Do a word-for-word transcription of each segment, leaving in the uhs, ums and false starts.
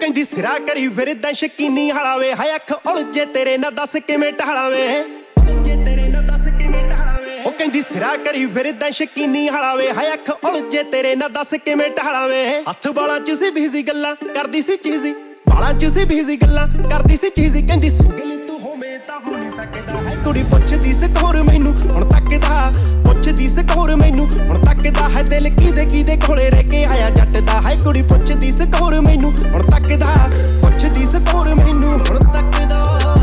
ਕਹਿੰਦੀ ਸਿਰਾ ਕਰੀ ਫਿਰਦਾ ਸ਼ਕੀਨੀ ਹਲਾਵੇ ਹਾਏ ਅੱਖ ਉਲਝੇ ਤੇਰੇ ਨਾ ਦੱਸ ਕਿਵੇਂ ਟਹਲਾਵੇ ਉਲਝੇ ਤੇਰੇ ਨਾ ਦੱਸ ਕਿਵੇਂ ਟਹਲਾਵੇ ਉਹ ਕਹਿੰਦੀ ਸਿਰਾ ਕਰੀ ਫਿਰਦਾ ਸ਼ਕੀਨੀ ਹਲਾਵੇ ਹਾਏ ਅੱਖ ਉਲਝੇ ਤੇਰੇ ਨਾ ਦੱਸ ਕਿਵੇਂ ਟਹਲਾਵੇ ਹੱਥ ਬਾਲਾਂ ਚ ਸੀ ਬਿਜ਼ੀ ਗੱਲਾਂ ਕਰਦੀ ਸੀ ਚੀਜ਼ੀ ਬਾਲਾਂ ਚ ਸੀ ਬਿਜ਼ੀ ਗੱਲਾਂ ਕਰਦੀ ਸੀ ਚੀਜ਼ੀ ਕਹਿੰਦੀ ਸਿੰਗਲ ਤੂੰ ਹੋਵੇਂ ਤਾਂ ਹੋ ਨਹੀਂ ਸਕਦਾ ਹੈ ਕੁੜੀ ਪੁੱਛਦੀ ਸਕੋਰ ਮੈਨੂੰ ਹੁਣ ਤੱਕਦਾ ਪੁੱਛਦੀ ਸਕੋਰ ਮੈਨੂੰ ਹੁਣ ਤੱਕਦਾ ਹੈ ਦਿਲ ਕਿਦੇ ਕਿਦੇ ਕੋਲੇ ਰਹਿ ਕੇ ਆਇਆ ਜੱਟ ਦਾ ਹੈ ਕੁੜੀ ਪੁੱਛਦੀ ਸਕੋਰ ਮੈਨੂੰ ਹੁਣ ਤੱਕਦਾ ਪੁੱਛਦੀ ਸਕੋਰ ਮੈਨੂੰ ਹੁਣ ਤੱਕਦਾ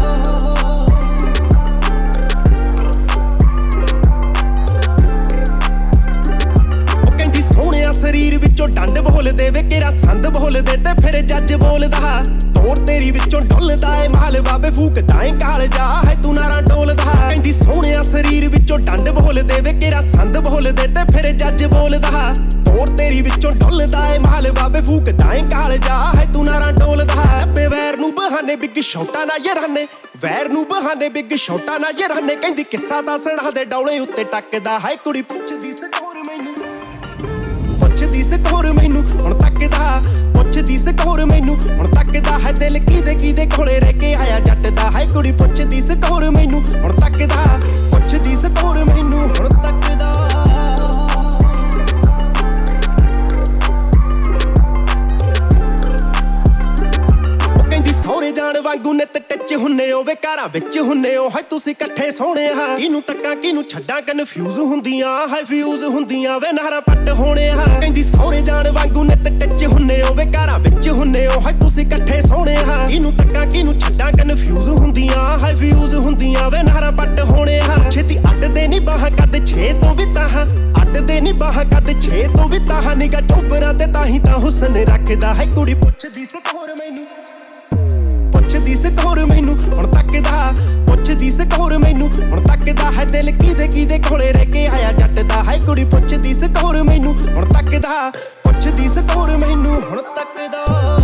ਸਰੀਰ ਵਿੱਚੋਂ ਡੰਡ ਬੋਲਦੇ ਵੇ ਕਿਹੜਾ ਸੰਦ ਬੋਲਦੇ ਤੇ ਫਿਰ ਜੱਜ ਬੋਲਦਾ ਤੋਰ ਤੇਰੀ ਵਿੱਚੋਂ ਡੁੱਲਦਾ ਏ ਮਾਲ ਬਾਬੇ ਫੂਕਦਾ ਏ ਕਾਲ ਜਾ ਹੈ ਤੂੰ ਨਾਰਾ ਡੋਲਦਾ ਕਹਿੰਦੀ ਸੋਹਣਿਆ ਸਰੀਰ ਵਿੱਚੋਂ ਡੰਡ ਬੋਲਦੇ ਵੇ ਕਿਹੜਾ ਸੰਦ ਬੋਲਦੇ ਤੇ ਫਿਰ ਜੱਜ ਬੋਲਦਾ ਤੋਰ ਤੇਰੀ ਵਿੱਚੋਂ ਡੁੱਲਦਾ ਏ ਮਾਲ ਬਾਬੇ ਫੂਕਦਾ ਏ ਕਾਲ ਜਾ ਹੈ ਤੂੰ ਨਾਰਾ ਡੋਲਦਾ ਬੇ ਵੈਰ ਨੂੰ ਬਹਾਨੇ ਬਿੱਗ ਸ਼ੌਟਾਂ ਨਾ ਯਾਰਾਨੇ ਵੈਰ ਨੂੰ ਬਹਾਨੇ ਬਿੱਗ ਸ਼ੌਟਾਂ ਨਾ ਯਾਰਾਨੇ ਕਹਿੰਦੀ ਕਿੱਸਾ ਦੱਸਣਾ ਦੇ ਡੌਲੇ ਉੱਤੇ ਟੱਕਦਾ ਹੈ ਕੁੜੀ ਪੁੱਛਦੀ ਸਕੋਰ ਮੈਨੂੰ ਪੁੱਛਦੀ ਸਕੋਰ ਮੈਨੂੰ ਹੁਣ ਤੱਕਦਾ ਪੁੱਛਦੀ ਸਕੋਰ ਮੈਨੂੰ ਹੁਣ ਤੱਕਦਾ ਹੈ ਦਿਲ ਕਿਦੇ ਕਿਦੇ ਕੋਲੇ ਰਹਿ ਕੇ ਆਇਆ ਜੱਟ ਦਾ ਹੈ ਕੁੜੀ ਪੁੱਛਦੀ ਸਕੋਰ ਮੈਨੂੰ ਹੁਣ ਤੱਕਦਾ ਪੁੱਛਦੀ ਸਕੋਰ ਮੈਨੂੰ ਹੁਣ ਤੱਕਦਾ ਸੋਹਣੇ ਜਾਣ ਵਾਂਗੂ ਨਿੱਤ ਟੱਚ ਹੁੰਨੇ ਓ ਵੇ ਘਰਾਂ ਵਿੱਚ ਹੁੰਨੇ ਓ ਹਾਏ ਤੁਸੀਂ ਇਕੱਠੇ ਸੋਹਣੇ ਆ ਕਿਹਨੂੰ ਤੱਕਾਂ ਕਿਹਨੂੰ ਛੱਡਾਂ ਕਨਫਿਊਜ਼ ਹੁੰਦੀਆਂ ਹਾਏ ਫਿਊਜ਼ ਹੁੰਦੀਆਂ ਵੇ ਨਾਰਾ ਪੱਟ ਹੋਣੇ ਆ ਕਹਿੰਦੀ ਸੋਹਣੇ ਜਾਣ ਵਾਂਗੂ ਨਿੱਤ ਟੱਚ ਹੁੰਨੇ ਓ ਵੇ ਘਰਾਂ ਵਿੱਚ ਹੁੰਨੇ ਓ ਹਾਏ ਤੁਸੀਂ ਇਕੱਠੇ ਸੋਹਣੇ ਆ ਕਿਹਨੂੰ ਤੱਕਾਂ ਕਿਹਨੂੰ ਛੱਡਾਂ ਕਨਫਿਊਜ਼ ਹੁੰਦੀਆਂ ਹਾਏ ਫਿਊਜ਼ ਹੁੰਦੀਆਂ ਵੇ ਨਾਰਾ ਪੱਟ ਹੋਣੇ ਆ ਛੇਤੀ ਅੱਡਦੇ ਨਹੀਂ ਬਾਹਾਂ ਕੱਦ ਛੇ ਤੋਂ ਵੀ ਤਾਹਾਂ ਅੱਡਦੇ ਨਹੀਂ ਬਾਹਾਂ ਕੱਦ ਛੇ ਤੋਂ ਵੀ ਤਾਹਾਂ ਨਿਗਾ ਟੋਪਰਾਂ ਤੇ ਤਾਂ ਹੀ ਤਾਂ ਹੁਸਨ ਰੱਖਦਾ ਹੈ ਕੁੜੀ ਪੁੱਛਦੀ ਸਕੋਰ ਮੈਨੂੰ ਪੁੱਛਦੀ ਸਕੋਰ ਮੈਨੂੰ ਹੁਣ ਤੱਕਦਾ ਪੁੱਛਦੀ ਸਕੋਰ ਮੈਨੂੰ ਹੁਣ ਤੱਕਦਾ ਹੈ ਦਿਲ ਕਿਦੇ ਕਿਦੇ ਕੋਲੇ ਰਹਿ ਕੇ ਆਇਆ ਜੱਟ ਦਾ ਹੈ ਕੁੜੀ ਪੁੱਛਦੀ ਸਕੋਰ ਮੈਨੂੰ ਹੁਣ ਤੱਕਦਾ ਪੁੱਛਦੀ ਸਕੋਰ ਮੈਨੂੰ ਹੁਣ ਤੱਕਦਾ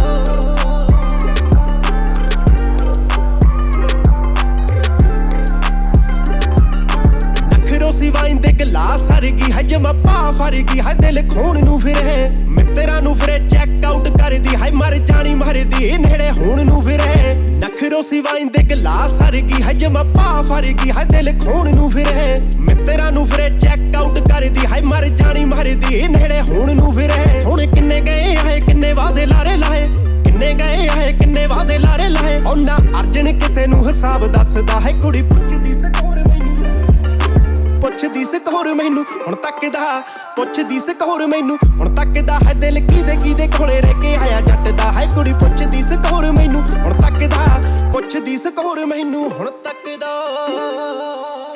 ਨਖਰੋਸੀ ਵਾਈਨ ਦੇ ਗਲਾਸ ਹਰਗੀ ਹੈ ਜਮਾ ਪਾ ਫਰਗੀ ਹੈ ਦਿਲ ਖੋਣ ਨੂੰ ਫਿਰੇ ਮਿੱਤਰਾਂ ਨੂੰ ਫਿਰੇ ਚੈੱਕ ਆਊਟ ਕਰਦੀ ਹੈ ਮਰ ਜਾਣੀ ਮਰਦੀ ਨੇੜੇ ਹੋਣ ਨੂੰ ਫਿਰੇ ਨਖਰੋਸੀ ਵਾਈਨ ਦੇ ਗਲਾਸ ਹਰਗੀ ਹੈ ਜਮਾ ਪਾ ਫਰਗੀ ਹੈ ਦਿਲ ਖੋਣ ਨੂੰ ਫਿਰੇ ਮਿੱਤਰਾਂ ਨੂੰ ਫਿਰੇ ਚੈੱਕ ਆਊਟ ਕਰਦੀ ਹੈ ਮਰ ਜਾਣੀ ਮਰਦੀ ਨੇੜੇ ਹੋਣ ਨੂੰ ਫਿਰੇ ਸੋਹਣੇ ਕਿੰਨੇ ਗਏ ਆਏ ਕਿੰਨੇ ਵਾਦੇ ਲਾਰੇ ਲਾਏ ਕਿੰਨੇ ਗਏ ਆਏ ਕਿੰਨੇ ਵਾਦੇ ਲਾਰੇ ਲਾਏ ਉਹਨਾਂ ਅਰਜਨ ਕਿਸੇ ਨੂੰ ਹਿਸਾਬ ਦੱਸਦਾ ਹੈ ਕੁੜੀ ਪੁੱਛਦੀ ਸਕੋਰ ਮੈਨੂੰ ਪੁੱਛਦੀ ਸਕੋਰ ਮੈਨੂੰ ਹੁਣ ਤੱਕਦਾ ਪੁੱਛਦੀ ਸਕੋਰ ਮੈਨੂੰ ਹੁਣ ਤੱਕਦਾ ਹੈ ਦਿਲ ਕਿਦੇ ਕਿਦੇ ਕੋਲੇ ਰਹਿ ਕੇ ਆਇਆ ਜੱਟ ਦਾ ਹੈ ਕੁੜੀ ਪੁੱਛਦੀ ਸਕੋਰ ਮੈਨੂੰ ਹੁਣ ਤੱਕਦਾ ਪੁੱਛਦੀ ਸਕੋਰ ਮੈਨੂੰ ਹੁਣ ਤੱਕਦਾ